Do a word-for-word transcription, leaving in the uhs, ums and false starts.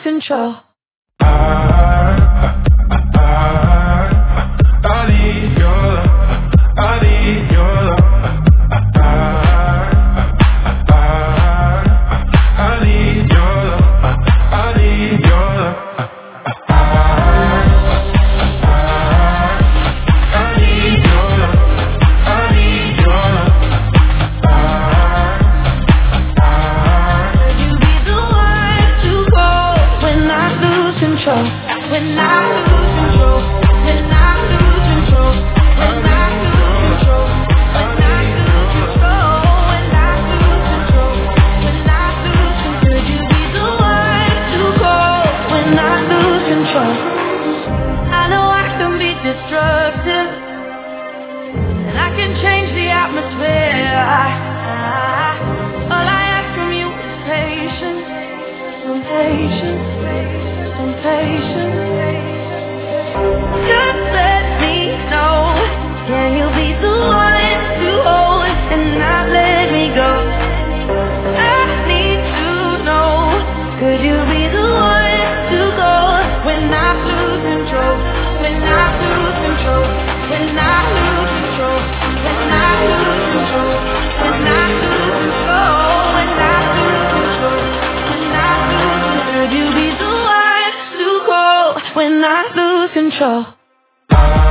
lose control. I need your love. I need your love. I need your love. I need your love. I need your love. I need your love. Could you be the one to go when I lose control? When I lose control. When I lose control. When I lose control. When I lose control. When I lose control. When I lose control. Could you be the one to go when I lose control? I know I can be destructive, and I can change the atmosphere. All I ask from you is patience, some patience, some patience. Just let me know, can you be the one to hold and not let me go? I need to know, could you be the one to go when I lose control? When I lose control, when I lose control, when I lose control, when I lose control, when I lose control, when I lose control, could you be the one to go when I lose control?